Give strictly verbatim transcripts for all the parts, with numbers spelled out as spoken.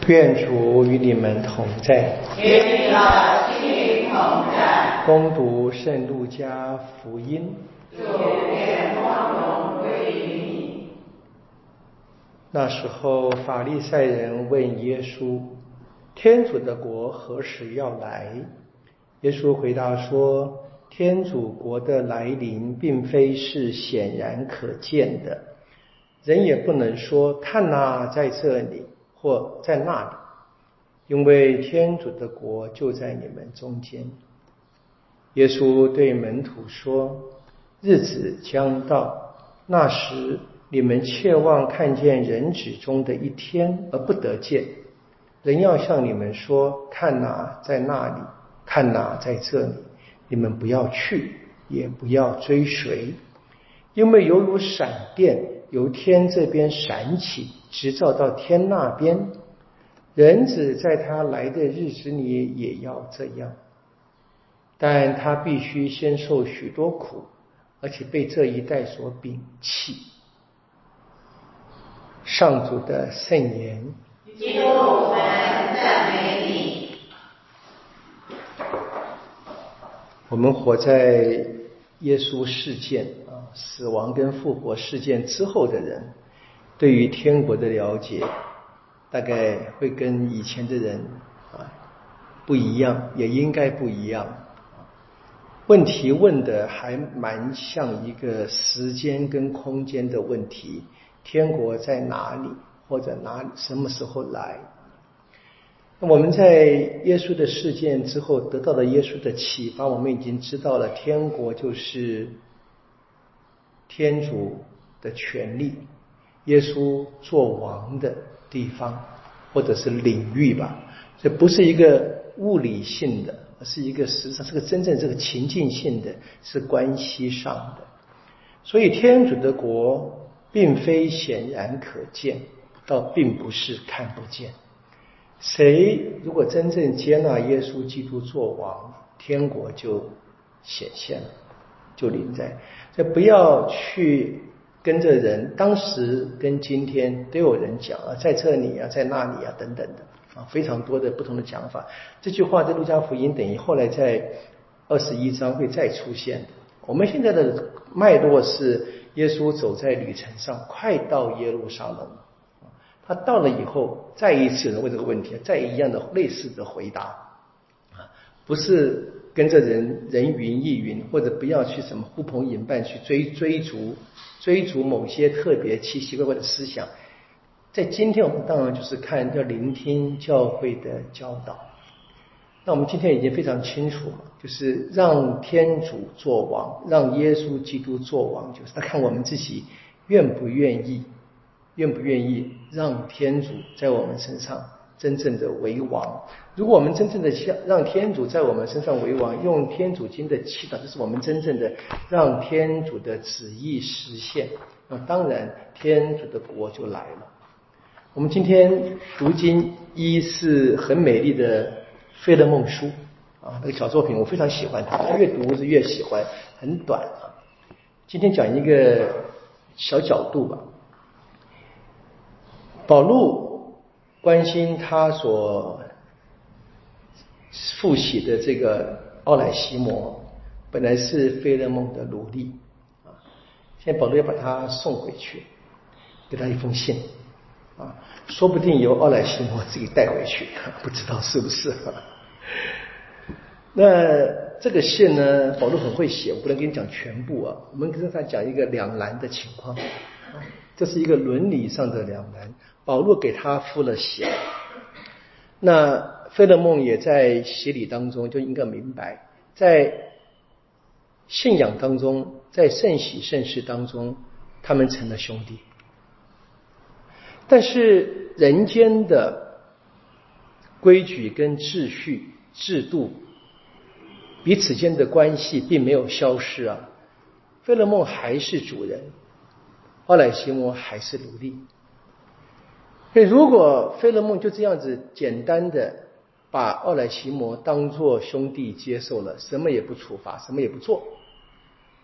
愿主与你们同在。 与你的心灵同在。 恭读圣路加福音。 主愿光荣归于你。 那时候，法利赛人问耶稣：“天主的国何时要来？”耶稣回答说：“天主国的来临，并非是显然可见的，人也不能说看哪，在这里或在那里，因为天主的国就在你们中间。”耶稣对门徒说：“日子将到，那时你们切望看见人子中的一天而不得见。人要向你们说：看哪，在那里；看哪，在这里。你们不要去，也不要追随，因为犹如闪电由天这边闪起，直照到天那边。人子在他来的日子里也要这样。但他必须先受许多苦，而且被这一代所摒弃。”上主的圣言。 基督，我们赞美你。 我们活在耶稣事件啊，死亡跟复活事件之后的人，对于天国的了解，大概会跟以前的人啊不一样，也应该不一样。问题问的还蛮像一个时间跟空间的问题，天国在哪里，或者哪里什么时候来？那我们在耶稣的事件之后得到了耶稣的启发，我们已经知道了天国就是天主的权利，耶稣做王的地方或者是领域吧。这不是一个物理性的，而是一个实际上是个真正这个情境性的，是关系上的。所以天主的国并非显然可见，倒并不是看不见。谁如果真正接纳耶稣基督做王，天国就显现了，就临在。所以不要去跟着人，当时跟今天都有人讲啊，在这里啊，在那里啊，等等的啊，非常多的不同的讲法。这句话在路加福音等于后来在二十一章会再出现的。我们现在的脉络是耶稣走在旅程上，快到耶路撒冷。他到了以后，再一次问这个问题，再一样的类似的回答啊，不是跟着人人云亦云，或者不要去什么呼朋引伴去追追逐追逐某些特别奇奇怪怪的思想。在今天我们当然就是看要聆听教会的教导。那我们今天已经非常清楚了，就是让天主做王，让耶稣基督做王，就是看我们自己愿不愿意愿不愿意让天主在我们身上真正的为王。如果我们真正的让天主在我们身上为王，用天主经的祈祷，这是我们真正的让天主的旨意实现，那当然天主的国就来了。我们今天读经，一是很美丽的费勒梦书啊，那个小作品我非常喜欢它，越读是越喜欢，很短啊。今天讲一个小角度吧。保禄关心他所复习的这个奥乃西摩，本来是费勒梦的奴隶啊，现在保禄要把他送回去，给他一封信啊，说不定由奥乃西摩自己带回去，不知道是不是。那这个信呢，保禄很会写，我不能跟你讲全部啊，我们跟他讲一个两难的情况，这是一个伦理上的两难。保禄给他付了血，那费勒梦也在洗礼当中就应该明白，在信仰当中，在圣洗圣事当中，他们成了兄弟。但是人间的规矩跟秩序制度，彼此间的关系并没有消失啊。费勒梦还是主人，奥乃西摩还是奴隶。所以如果费勒梦就这样子简单的把奥乃西摩当作兄弟接受了，什么也不处罚，什么也不做，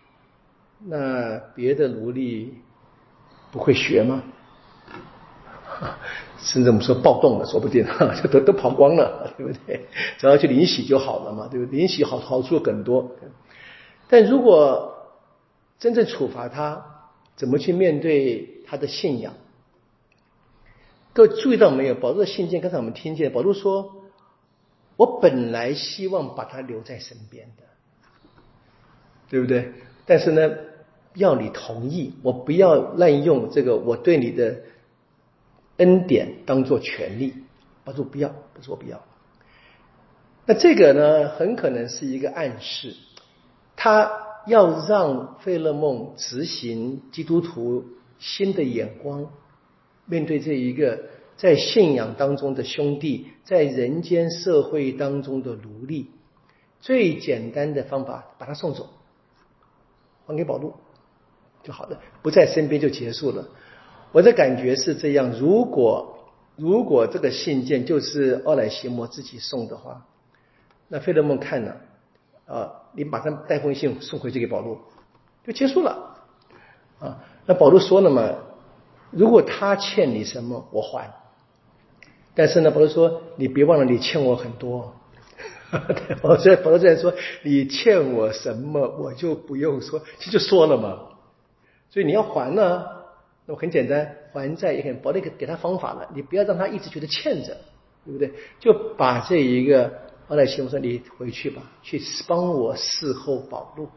那别的奴隶不会学吗？ 甚至我们说暴动了，说不定就都都跑光了，对不对？只要去领洗就好了嘛，对不对？领洗好好处更多。但如果真正处罚他，怎么去面对他的信仰？各位注意到没有？保罗的信件，刚才我们听见，保罗说：“我本来希望把他留在身边的，对不对？但是呢，要你同意，我不要滥用这个我对你的恩典当作权利。”保罗不要，不是我不要。那这个呢，很可能是一个暗示，他要让费勒孟执行基督徒新的眼光，面对这一个在信仰当中的兄弟，在人间社会当中的奴隶，最简单的方法，把他送走，还给保罗就好了，不在身边就结束了。我的感觉是这样，如果如果这个信件就是奥乃西摩自己送的话，那费勒孟看了啊，你马上带封信送回去给保罗，就结束了啊。那保罗说了嘛，如果他欠你什么，我还。但是呢，保罗说，你别忘了你欠我很多。所以保罗这样说，你欠我什么，我就不用说，其实就说了嘛。所以你要还呢，那么很简单，还债也很，保罗给他方法了，你不要让他一直觉得欠着，对不对？就把这一个奥乃西摩说，你回去吧，去帮我侍候保罗。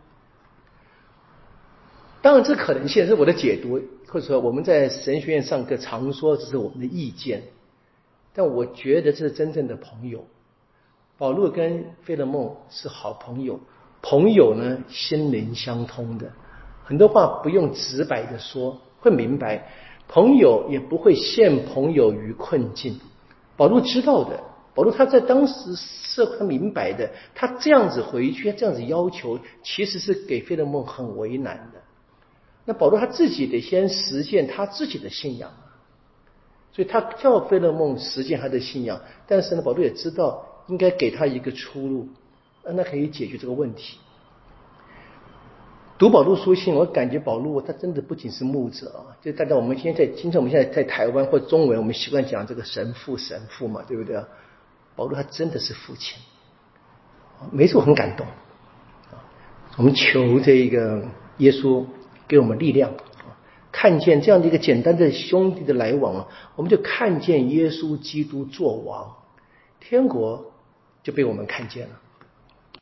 当然这可能性是我的解读，或者说我们在神学院上课常说这是我们的意见，但我觉得这是真正的朋友。保罗跟费勒孟是好朋友，朋友呢心灵相通的，很多话不用直白的说，会明白，朋友也不会陷朋友于困境。保罗知道的，保罗他在当时是他明白的，他这样子回去，这样子要求，其实是给费勒孟很为难的。那保罗他自己得先实践他自己的信仰，所以他叫费勒孟实践他的信仰，但是呢，保罗也知道应该给他一个出路，那可以解决这个问题。读保罗书信，我感觉保罗他真的不仅是牧者啊，就大家我们现在经常我们现在在台湾或中文，我们习惯讲这个神父神父嘛，对不对？保罗他真的是父亲，每次我很感动。我们求这个耶稣给我们力量，看见这样的一个简单的兄弟的来往，我们就看见耶稣基督作王，天国就被我们看见了。